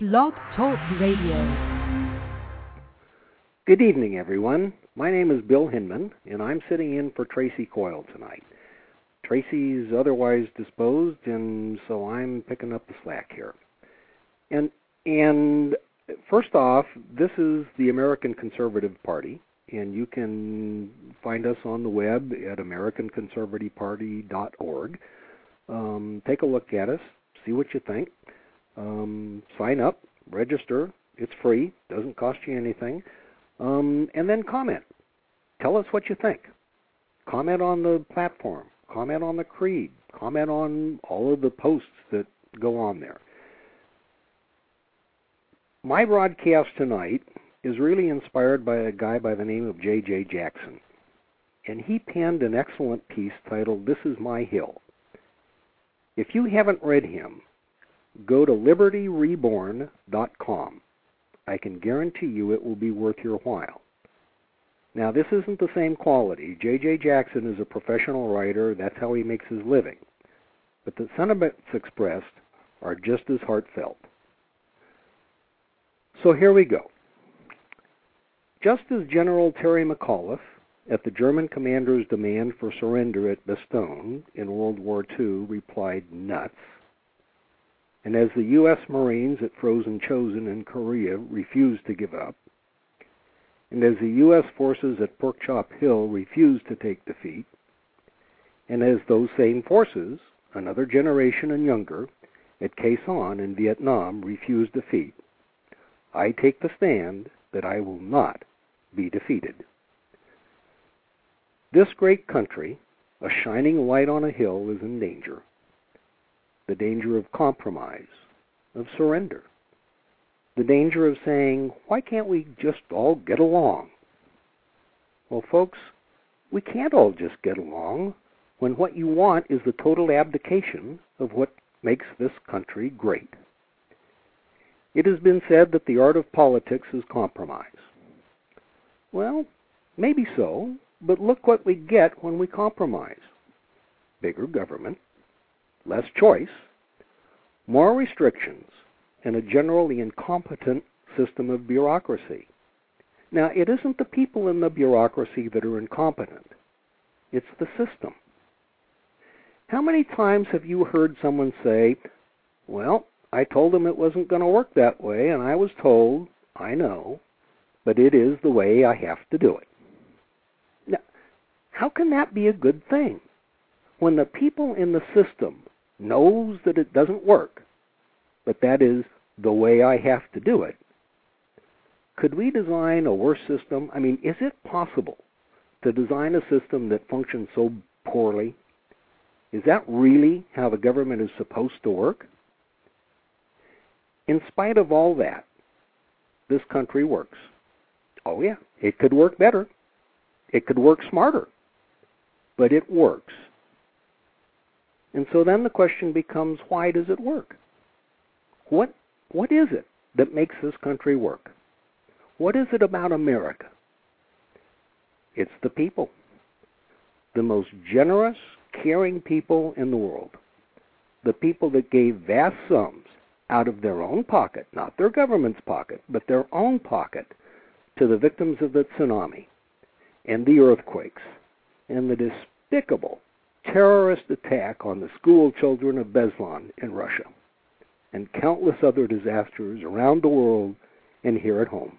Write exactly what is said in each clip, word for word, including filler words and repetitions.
Blog Talk Radio. Good evening, everyone. My name is Bill Hinman, and I'm sitting in for Tracy Coyle tonight. Tracy's otherwise disposed, and so I'm picking up the slack here. And and first off, this is the American Conservative Party, and you can find us on the web at american conservative party dot org. Um, take a look at us, see what you think. Um, sign up, register. It's free, doesn't cost you anything. Um, and then comment. Tell us what you think. Comment on the platform. Comment on the creed. Comment on all of the posts that go on there. My broadcast tonight is really inspired by a guy by the name of J J Jackson. And he penned an excellent piece titled, "This Is My Hill." If you haven't read him, go to liberty reborn dot com. I can guarantee you it will be worth your while. Now, this isn't the same quality. J J Jackson is a professional writer. That's how he makes his living. But the sentiments expressed are just as heartfelt. So here we go. Just as General Terry McAuliffe, at the German commander's demand for surrender at Bastogne in World War Two, replied, "Nuts," and as the U S Marines at Frozen Chosin in Korea refused to give up, and as the U S forces at Porkchop Hill refused to take defeat, and as those same forces, another generation and younger, at Khe Sanh in Vietnam refused defeat, I take the stand that I will not be defeated. This great country, a shining light on a hill, is in danger. The danger of compromise, of surrender. The danger of saying, why can't we just all get along? Well, folks, we can't all just get along when what you want is the total abdication of what makes this country great. It has been said that the art of politics is compromise. Well, maybe so, but look what we get when we compromise. Bigger government, less choice, more restrictions, and a generally incompetent system of bureaucracy. Now, it isn't the people in the bureaucracy that are incompetent. It's the system. How many times have you heard someone say, well, I told them it wasn't going to work that way, and I was told, I know, but it is the way I have to do it. Now, how can that be a good thing? When the people in the system knows that it doesn't work, but that is the way I have to do it, could we design a worse system? I mean, is it possible to design a system that functions so poorly? Is that really how the government is supposed to work? In spite of all that, this country works. Oh yeah, it could work better. It could work smarter. But it works. And so then the question becomes, why does it work? What what is it that makes this country work? What is it about America? It's the people. The most generous, caring people in the world. The people that gave vast sums out of their own pocket, not their government's pocket, but their own pocket, to the victims of the tsunami and the earthquakes and the despicable terrorist attack on the school children of Beslan in Russia, and countless other disasters around the world and here at home.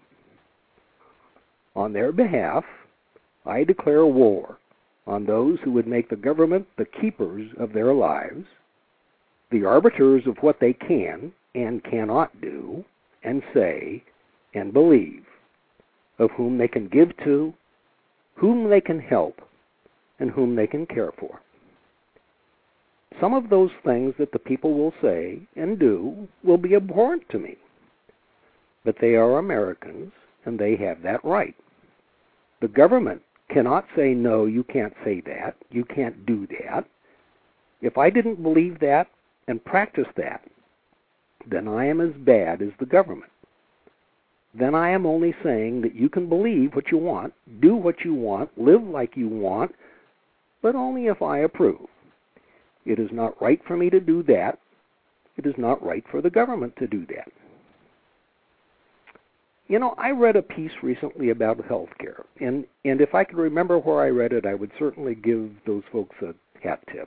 On their behalf, I declare war on those who would make the government the keepers of their lives, the arbiters of what they can and cannot do and say and believe, of whom they can give to, whom they can help, and whom they can care for. Some of those things that the people will say and do will be abhorrent to me. But they are Americans, and they have that right. The government cannot say, no, you can't say that, you can't do that. If I didn't believe that and practice that, then I am as bad as the government. Then I am only saying that you can believe what you want, do what you want, live like you want, but only if I approve. It is not right for me to do that. It is not right for the government to do that. You know, I read a piece recently about healthcare, and, and if I could remember where I read it, I would certainly give those folks a hat tip.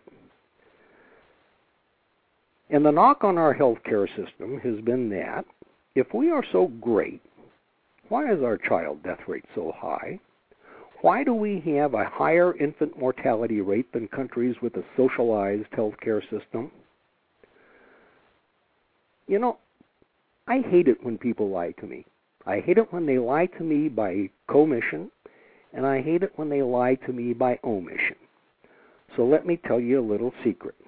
And the knock on our healthcare system has been that if we are so great, why is our child death rate so high? Why do we have a higher infant mortality rate than countries with a socialized healthcare system? You know, I hate it when people lie to me. I hate it when they lie to me by commission, and I hate it when they lie to me by omission. So let me tell you a little secret.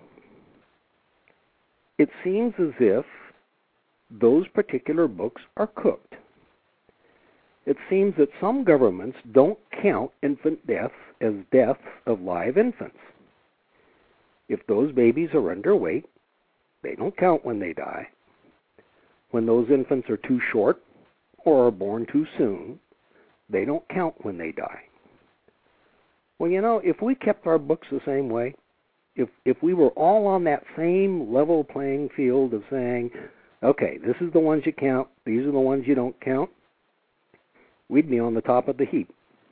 It seems as if those particular books are cooked. It seems that some governments don't count infant deaths as deaths of live infants. If those babies are underweight, they don't count when they die. When those infants are too short or are born too soon, they don't count when they die. Well, you know, if we kept our books the same way, if if we were all on that same level playing field of saying, okay, this is the ones you count, these are the ones you don't count, we'd be on the top of the heap.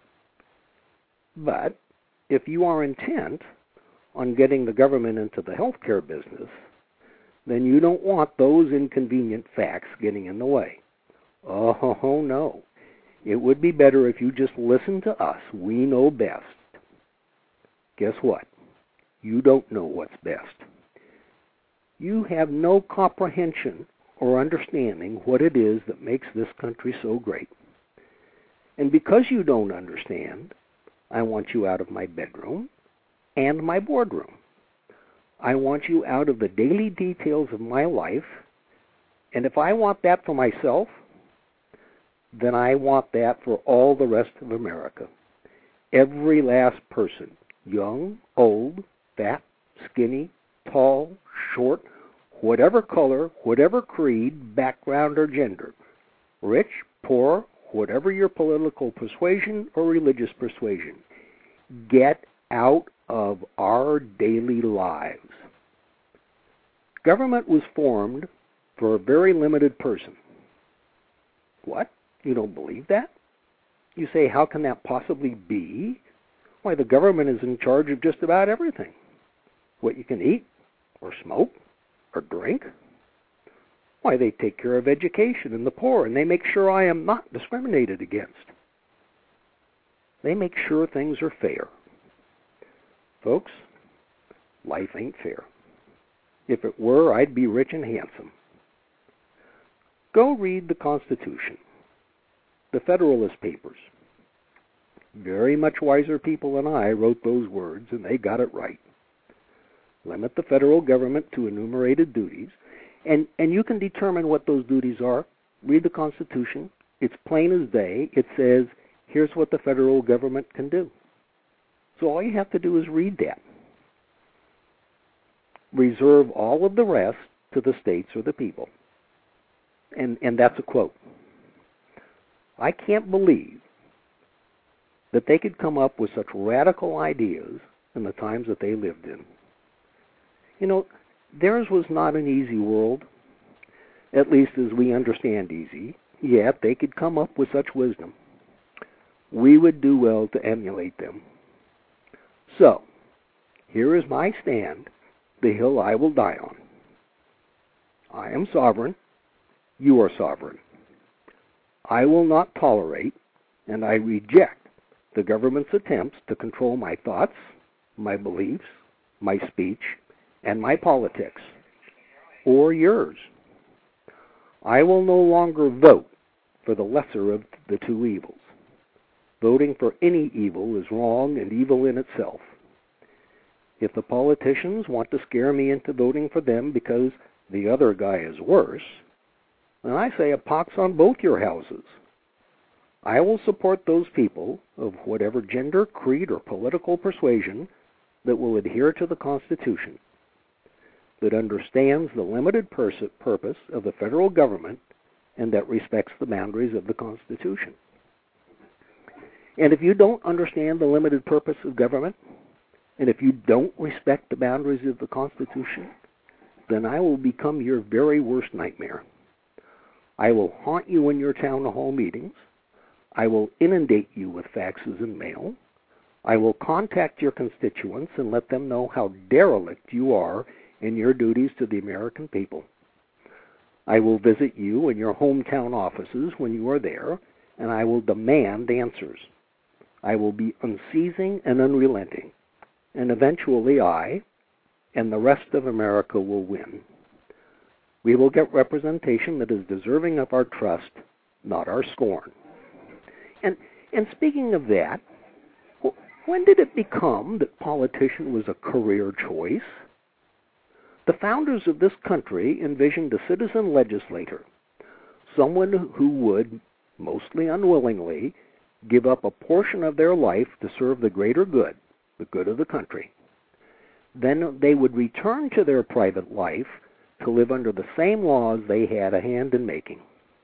But if you are intent on getting the government into the healthcare business, then you don't want those inconvenient facts getting in the way. Oh, no. It would be better if you just listen to us. We know best. Guess what? You don't know what's best. You have no comprehension or understanding what it is that makes this country so great. And because you don't understand, I want you out of my bedroom and my boardroom. I want you out of the daily details of my life, and if I want that for myself, then I want that for all the rest of America. Every last person, young, old, fat, skinny, tall, short, whatever color, whatever creed, background, or gender, rich, poor, whatever your political persuasion or religious persuasion, get out of our daily lives. Government was formed for a very limited person. What? You don't believe that? You say, how can that possibly be? Why, the government is in charge of just about everything. What you can eat, or smoke, or drink. Why, they take care of education and the poor, and they make sure I am not discriminated against. They make sure things are fair. Folks, life ain't fair. If it were, I'd be rich and handsome. Go read the Constitution, the Federalist Papers. Very much wiser people than I wrote those words, and they got it right. Limit the federal government to enumerated duties, and, and you can determine what those duties are. Read the Constitution. It's plain as day. It says, here's what the federal government can do. So all you have to do is read that. Reserve all of the rest to the states or the people. And, and that's a quote. I can't believe that they could come up with such radical ideas in the times that they lived in. You know, theirs was not an easy world, at least as we understand easy, yet they could come up with such wisdom. We would do well to emulate them. So, here is my stand, the hill I will die on. I am sovereign. You are sovereign. I will not tolerate, and I reject the government's attempts to control my thoughts, my beliefs, my speech, and my politics, or yours. I will no longer vote for the lesser of the two evils. Voting for any evil is wrong and evil in itself. If the politicians want to scare me into voting for them because the other guy is worse, then I say a pox on both your houses. I will support those people of whatever gender, creed, or political persuasion that will adhere to the Constitution, that understands the limited pers- purpose of the federal government, and that respects the boundaries of the Constitution. And if you don't understand the limited purpose of government, and if you don't respect the boundaries of the Constitution, then I will become your very worst nightmare. I will haunt you in your town hall meetings. I will inundate you with faxes and mail. I will contact your constituents and let them know how derelict you are in your duties to the American people. I will visit you in your hometown offices when you are there, and I will demand answers. I will be unceasing and unrelenting, and eventually I and the rest of America will win. We will get representation that is deserving of our trust, not our scorn. And, and speaking of that, when did it become that politician was a career choice? The founders of this country envisioned a citizen legislator, someone who would, mostly unwillingly, give up a portion of their life to serve the greater good, the good of the country. Then they would return to their private life to live under the same laws they had a hand in making.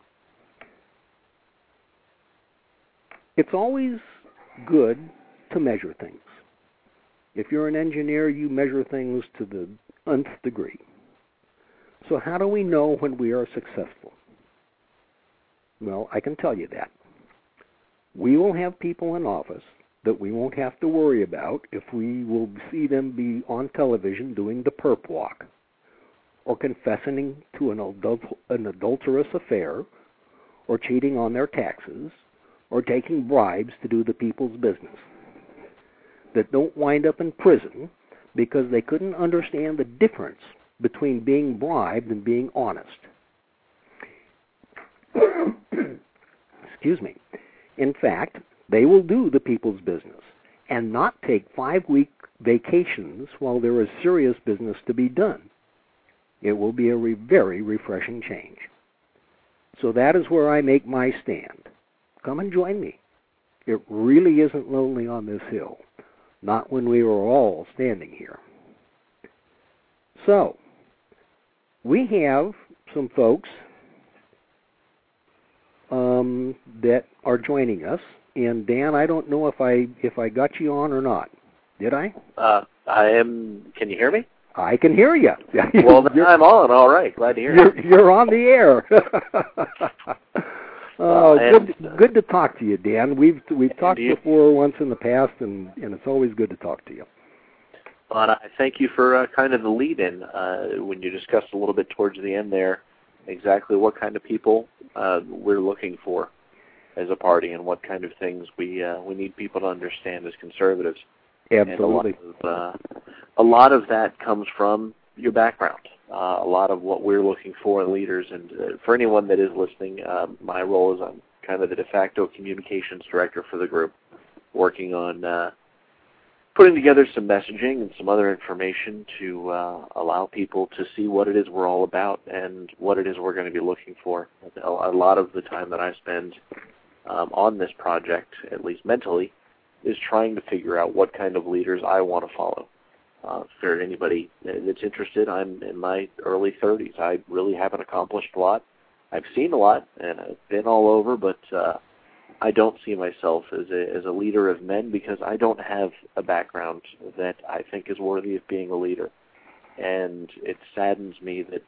It's always good to measure things. If you're an engineer, you measure things to the nth degree. So how do we know when we are successful? Well, I can tell you that. We will have people in office that we won't have to worry about if we will see them be on television doing the perp walk, or confessing to an, adult, an adulterous affair, or cheating on their taxes, or taking bribes to do the people's business, that don't wind up in prison because they couldn't understand the difference between being bribed and being honest. Excuse me. In fact, they will do the people's business and not take five-week vacations while there is serious business to be done. It will be a re- very refreshing change. So that is where I make my stand. Come and join me. It really isn't lonely on this hill. Not when we were all standing here. So, we have some folks um, that are joining us. And Dan, I don't know if I if I got you on or not. Did I? Uh, I am. Can you hear me? I can hear you. Well, then I'm on. All right. Glad to hear you're, you. You're on the air. Oh, uh, good, good to talk to you, Dan. We've we've talked indeed. before once in the past, and, and it's always good to talk to you. Well, I thank you for uh, kind of the lead-in uh, when you discussed a little bit towards the end there exactly what kind of people uh, we're looking for as a party and what kind of things we uh, we need people to understand as conservatives. Absolutely. And a lot of, uh, a lot of that comes from your background. Uh, a lot of what we're looking for in leaders, and uh, for anyone that is listening, uh, my role is I'm kind of the de facto communications director for the group, working on uh, putting together some messaging and some other information to uh, allow people to see what it is we're all about and what it is we're going to be looking for. A lot of the time that I spend um, on this project, at least mentally, is trying to figure out what kind of leaders I want to follow. Uh, for anybody that's interested, I'm in my early thirties. I really haven't accomplished a lot. I've seen a lot, and I've been all over, but uh, I don't see myself as a, as a leader of men because I don't have a background that I think is worthy of being a leader. And it saddens me that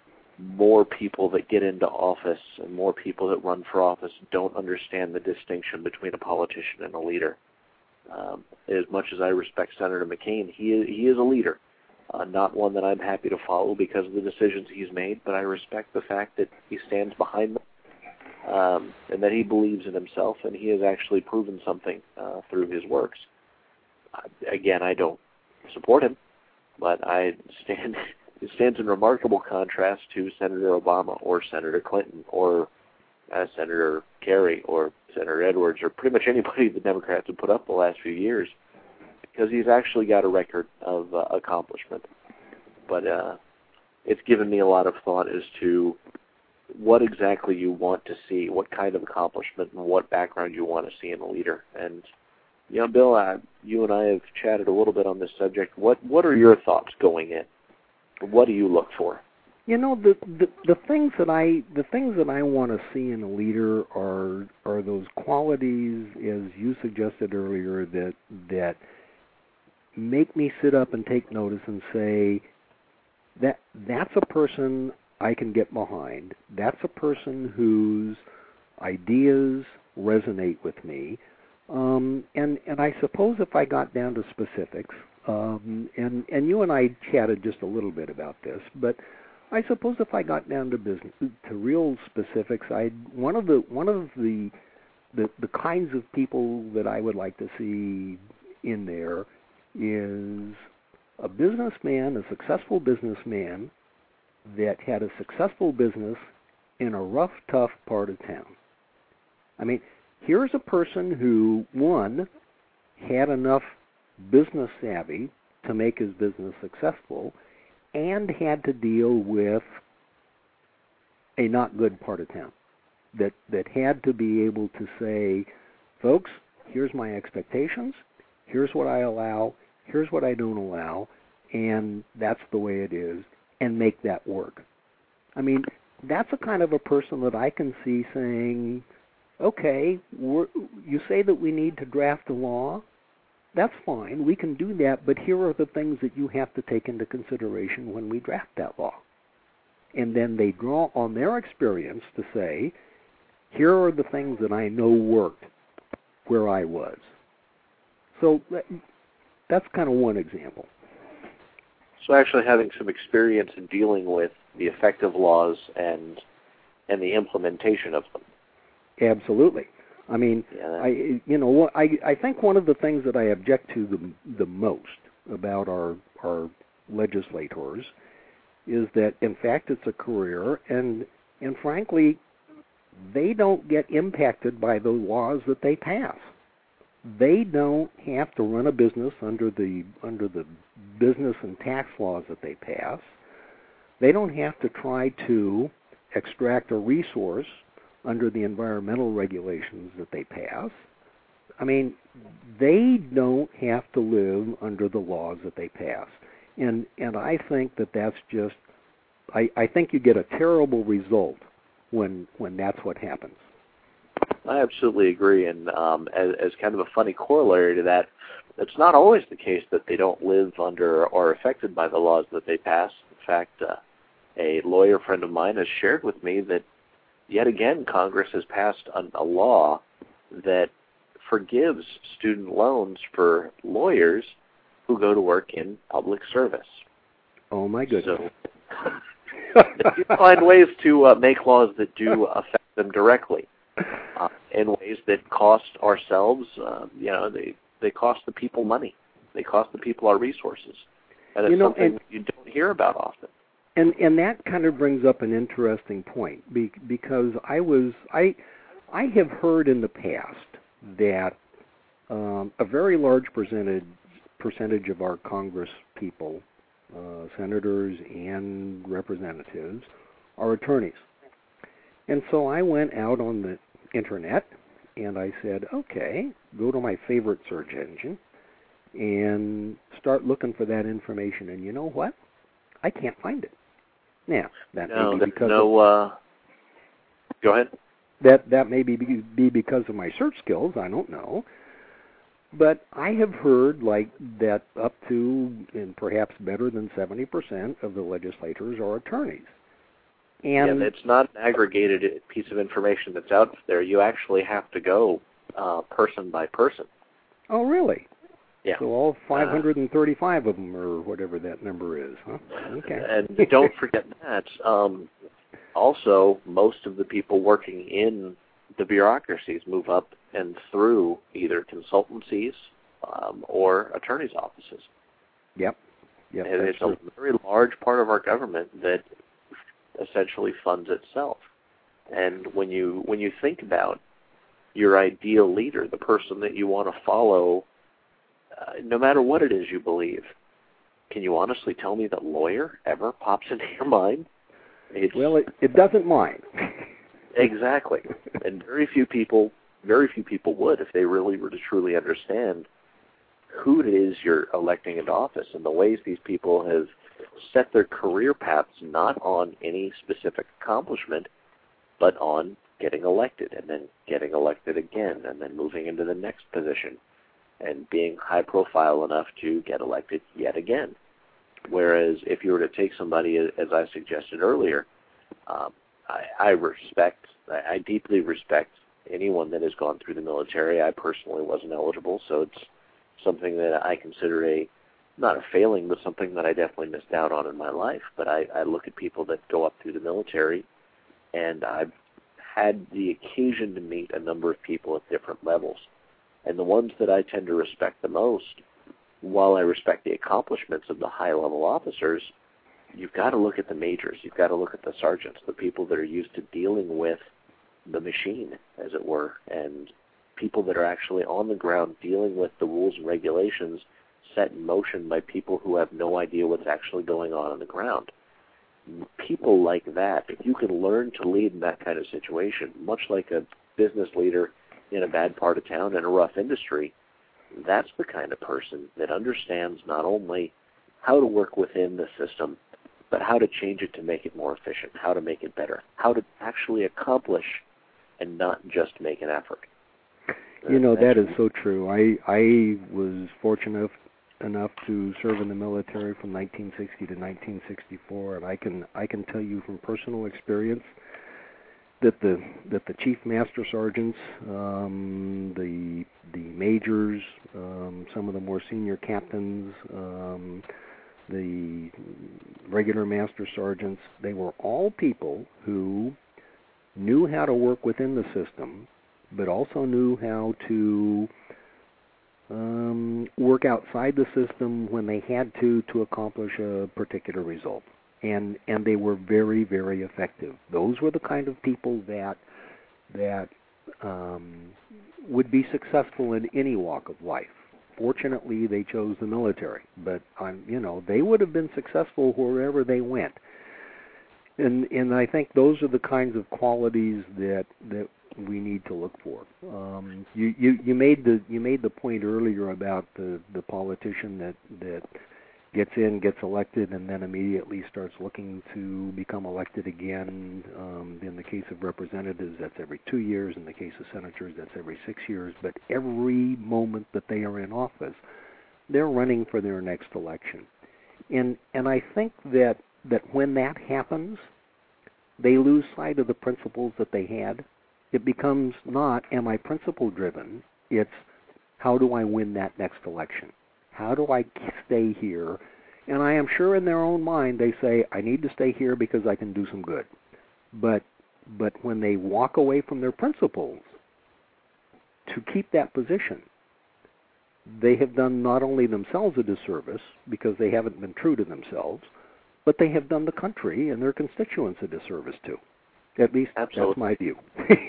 more people that get into office and more people that run for office don't understand the distinction between a politician and a leader. Um, as much as I respect Senator McCain, he is, he is a leader, uh, not one that I'm happy to follow because of the decisions he's made, but I respect the fact that he stands behind them um, and that he believes in himself, and he has actually proven something uh, through his works. Uh, again, I don't support him, but I stand it stands in remarkable contrast to Senator Obama or Senator Clinton or uh, Senator Kerry or Senator Edwards or pretty much anybody the Democrats have put up the last few years, because he's actually got a record of uh, accomplishment. But uh, it's given me a lot of thought as to what exactly you want to see, what kind of accomplishment and what background you want to see in a leader. And, you know, Bill, uh, you and I have chatted a little bit on this subject. What what are your thoughts going in? What do you look for? You know, the, the the things that I the things that I want to see in a leader are are those qualities, as you suggested earlier, that that make me sit up and take notice and say that that's a person I can get behind. That's a person whose ideas resonate with me. Um, and, and I suppose if I got down to specifics, um, and, and you and I chatted just a little bit about this, but I suppose if I got down to business, to real specifics, I'd, one of the one of the, the the kinds of people that I would like to see in there is a businessman, a successful businessman that had a successful business in a rough, tough part of town. I mean, here's a person who, one, had enough business savvy to make his business successful and had to deal with a not good part of town. That, that had to be able to say, folks, here's my expectations, here's what I allow, here's what I don't allow, and that's the way it is, and make that work. I mean, that's a kind of a person that I can see saying, okay, we're, you say that we need to draft a law. That's fine. We can do that, but here are the things that you have to take into consideration when we draft that law. And then they draw on their experience to say, here are the things that I know worked where I was. So that, that's kind of one example. So actually having some experience in dealing with the effective laws and and the implementation of them. Absolutely. I mean, yeah. I you know I I think one of the things that I object to the the most about our our legislators is that in fact it's a career, and and frankly they don't get impacted by the laws that they pass. They don't have to run a business under the under the business and tax laws that they pass. They don't have to try to extract a resource under the environmental regulations that they pass. I mean, they don't have to live under the laws that they pass. And and I think that that's just, I, I think you get a terrible result when when that's what happens. I absolutely agree. And um, as, as kind of a funny corollary to that, it's not always the case that they don't live under or are affected by the laws that they pass. In fact, uh, a lawyer friend of mine has shared with me that yet again Congress has passed a, a law that forgives student loans for lawyers who go to work in public service. Oh, my goodness. So you find ways to uh, make laws that do affect them directly uh, in ways that cost ourselves, uh, you know, they, they cost the people money. They cost the people our resources. And it's you know, something and, you don't hear about often. And and that kind of brings up an interesting point be, because I was I I have heard in the past that um, a very large percentage percentage of our Congress people, uh, senators and representatives, are attorneys. And so I went out on the internet and I said, okay, go to my favorite search engine and start looking for that information. And you know what? I can't find it. Now, that no, may be because no, of, uh, go ahead. That that may be, be because of my search skills. I don't know. But I have heard like that up to, and perhaps better than seventy percent of the legislators are attorneys. And yeah, it's not an aggregated piece of information that's out there. You actually have to go uh, person by person. Oh, really? Yeah. So all five hundred thirty-five uh, of them, or whatever that number is, huh? Okay. And don't forget that. Um, also, most of the people working in the bureaucracies move up and through either consultancies um, or attorneys' offices. Yep. Yep. And it's true. A very large part of our government that essentially funds itself. And when you when you think about your ideal leader, the person that you want to follow, uh, no matter what it is you believe, can you honestly tell me that lawyer ever pops into your mind? It's, well, it, it doesn't mind. Exactly. And very few people, very few people would if they really were to truly understand who it is you're electing into office and the ways these people have set their career paths not on any specific accomplishment, but on getting elected and then getting elected again and then moving into the next position and being high profile enough to get elected yet again. Whereas if you were to take somebody, as I suggested earlier, Um, I, I respect, I, I deeply respect anyone that has gone through the military. I personally wasn't eligible, so it's something that I consider a, not a failing, but something that I definitely missed out on in my life. But I, I look at people that go up through the military, and I've had the occasion to meet a number of people at different levels. And the ones that I tend to respect the most, while I respect the accomplishments of the high-level officers, you've got to look at the majors. You've got to look at the sergeants, the people that are used to dealing with the machine, as it were, and people that are actually on the ground dealing with the rules and regulations set in motion by people who have no idea what's actually going on on the ground. People like that, if you can learn to lead in that kind of situation, much like a business leader in a bad part of town in a rough industry, that's the kind of person that understands not only how to work within the system, but how to change it to make it more efficient, how to make it better, how to actually accomplish and not just make an effort. You know, that is so true. I I was fortunate enough to serve in the military from nineteen sixty to nineteen sixty-four, and I can I can tell you from personal experience that the that the chief master sergeants, um, the the majors, um, some of the more senior captains, um, the regular master sergeants, they were all people who knew how to work within the system, but also knew how to um, work outside the system when they had to to accomplish a particular result. And and they were very, very effective. Those were the kind of people that that um, would be successful in any walk of life. Fortunately, they chose the military, but um, you know, they would have been successful wherever they went. And and I think those are the kinds of qualities that that we need to look for. Um, you, you you made the you made the point earlier about the the politician that that gets in, gets elected, and then immediately starts looking to become elected again. Um, in the case of representatives, that's every two years. In the case of senators, that's every six years. But every moment that they are in office, they're running for their next election. And and I think that, that when that happens, they lose sight of the principles that they had. It becomes not, am I principle-driven? It's, how do I win that next election? How do I stay here? And I am sure in their own mind they say, I need to stay here because I can do some good. But but when they walk away from their principles to keep that position, they have done not only themselves a disservice because they haven't been true to themselves, but they have done the country and their constituents a disservice too. At least Absolutely. That's my view.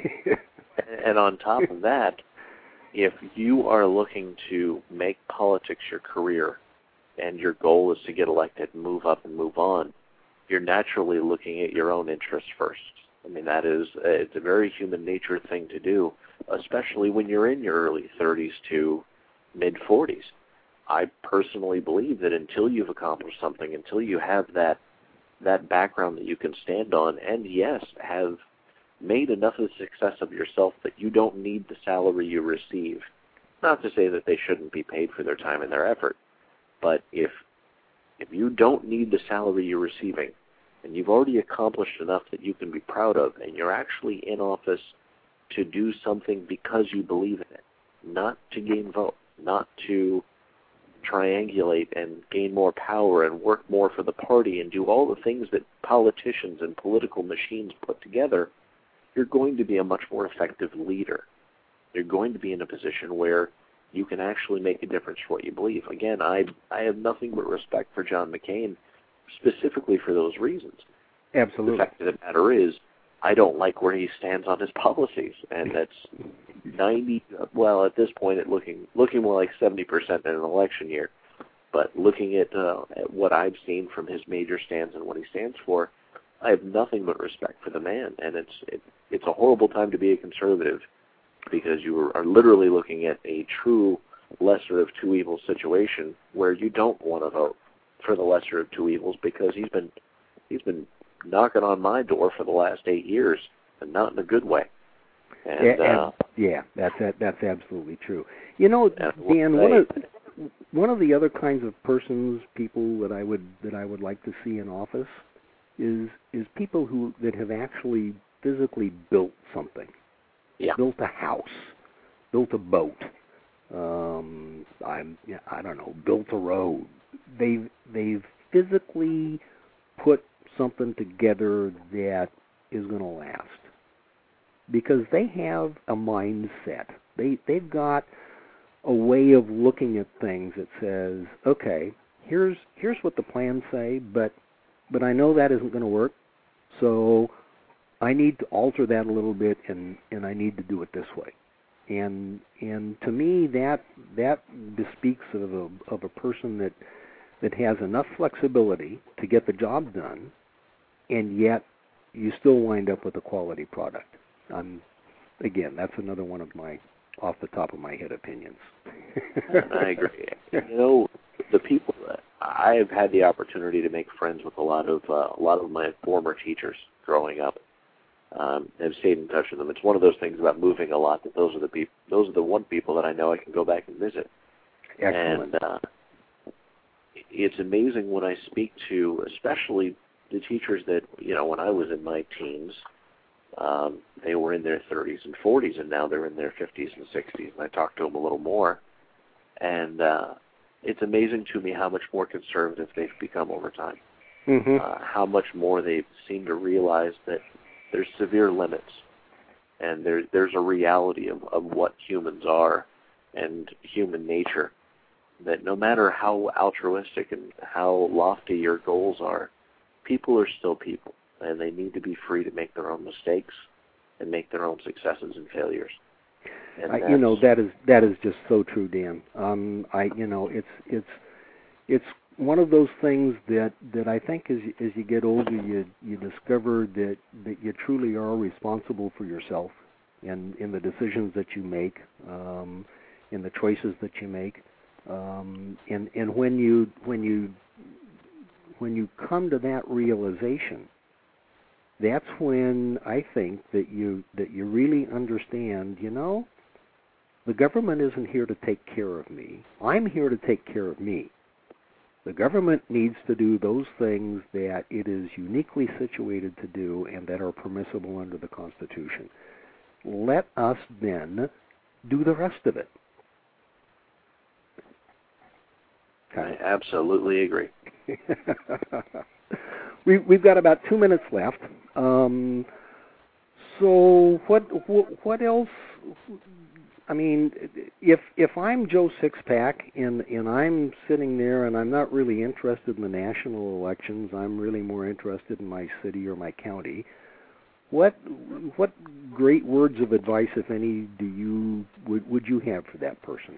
And on top of that, if you are looking to make politics your career and your goal is to get elected and move up and move on, you're naturally looking at your own interests first. I mean, that is, it's a very human nature thing to do, especially when you're in your early thirties to mid-forties. I personally believe that until you've accomplished something, until you have that that background that you can stand on, and yes, have made enough of a success of yourself that you don't need the salary you receive. Not to say that they shouldn't be paid for their time and their effort, but if if you don't need the salary you're receiving, and you've already accomplished enough that you can be proud of, and you're actually in office to do something because you believe in it, not to gain vote, not to triangulate and gain more power and work more for the party and do all the things that politicians and political machines put together, you're going to be a much more effective leader. You're going to be in a position where you can actually make a difference for what you believe. Again, I I have nothing but respect for John McCain, specifically for those reasons. Absolutely. The fact of the matter is, I don't like where he stands on his policies, and that's ninety. Well, at this point, it looking looking more like seventy percent in an election year. But looking at, uh, at what I've seen from his major stands and what he stands for, I have nothing but respect for the man, and it's it, it's a horrible time to be a conservative because you are, are literally looking at a true lesser of two evils situation where you don't want to vote for the lesser of two evils because he's been he's been knocking on my door for the last eight years, and not in a good way. And, yeah, uh, yeah, that's that's absolutely true. You know, Dan, one of one of the other kinds of persons, people that I would that I would like to see in office is is people who that have actually physically built something, yeah. built a house, built a boat. Um, I'm I don't know, built a road. They've they've physically put something together that is going to last because they have a mindset. They they've got a way of looking at things that says, okay, here's here's what the plans say, but but I know that isn't going to work, so I need to alter that a little bit, and, and I need to do it this way. And and to me, that that bespeaks of a of a person that that has enough flexibility to get the job done, and yet you still wind up with a quality product. Um, again, that's another one of my off the top of my head opinions. I agree. You know, the people that I've had the opportunity to make friends with a lot of uh, a lot of my former teachers growing up. Um, have stayed in touch with them. It's one of those things about moving a lot that those are the people, those are the one people that I know I can go back and visit. Excellent. And uh, it's amazing when I speak to, especially the teachers that, you know, when I was in my teens, um, they were in their thirties and forties, and now they're in their fifties and sixties. And I talk to them a little more, and uh, it's amazing to me how much more conservative they've become over time. Mm-hmm. Uh, how much more they seem to realize that there's severe limits, and there, there's a reality of, of what humans are and human nature, that no matter how altruistic and how lofty your goals are, people are still people, and they need to be free to make their own mistakes and make their own successes and failures. And I, you know, that is that is just so true, Dan. Um, I, you know, it's it's it's one of those things that, that I think as as you get older, you you discover that, that you truly are responsible for yourself and in the decisions that you make, um, in the choices that you make, um, and and when you when you when you come to that realization, that's when I think that you that you really understand. You know, the government isn't here to take care of me. I'm here to take care of me. The government needs to do those things that it is uniquely situated to do and that are permissible under the Constitution. Let us then do the rest of it. I absolutely agree. we, we've got about two minutes left. Um, so what, what what else? I mean, if if I'm Joe Sixpack and and I'm sitting there and I'm not really interested in the national elections, I'm really more interested in my city or my county. What what great words of advice, if any, do you would would you have for that person?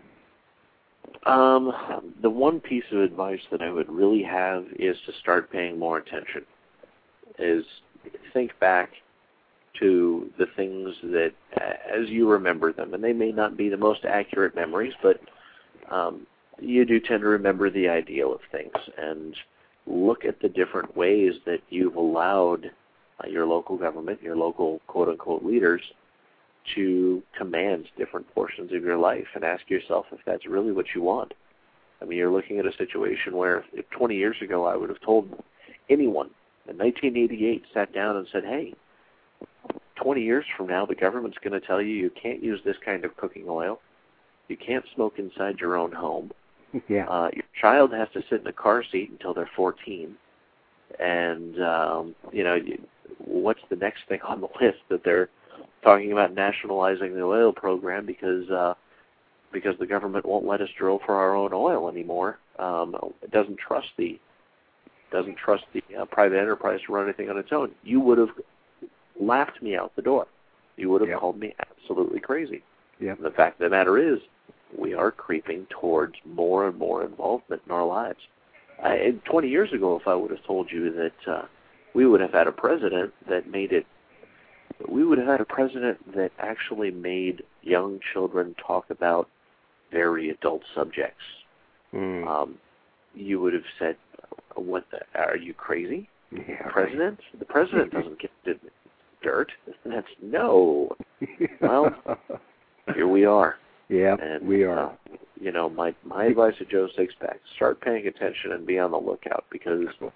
Um, the one piece of advice that I would really have is to start paying more attention. Is think back to the things that, as you remember them, and they may not be the most accurate memories, but um, you do tend to remember the ideal of things, and look at the different ways that you've allowed uh, your local government, your local quote-unquote leaders, to command different portions of your life, and ask yourself if that's really what you want. I mean, you're looking at a situation where if twenty years ago I would have told anyone in nineteen eighty-eight, sat down and said, hey, twenty years from now, the government's going to tell you you can't use this kind of cooking oil. You can't smoke inside your own home. Yeah. Uh, your child has to sit in a car seat until they're fourteen. And, um, you know, you, what's the next thing on the list that they're talking about nationalizing the oil program because uh, because the government won't let us drill for our own oil anymore. Um, it doesn't trust the doesn't trust the uh, private enterprise to run anything on its own. You would have laughed me out the door. You would have yep. called me absolutely crazy. Yep. The fact of the matter is, we are creeping towards more and more involvement in our lives. I, twenty years ago, if I would have told you that uh, we would have had a president that made it, we would have had a president that actually made young children talk about very adult subjects. Mm. Um, you would have said, "What? The, are you crazy? Yeah, the president? Right. The president doesn't get dirt." That's no. Well, here we are. Yeah, and, we are. Uh, you know, my my advice to Joe Sixpack: start paying attention and be on the lookout, because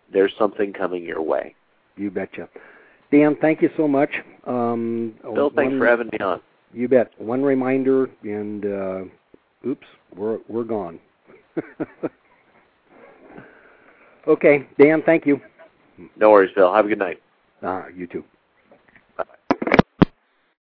there's something coming your way. You betcha. Dan, thank you so much. Um, Bill, thanks one, for having me on. You bet. One reminder, and uh, oops, we're we're gone. Okay, Dan, thank you. No worries, Bill. Have a good night. Ah, you too.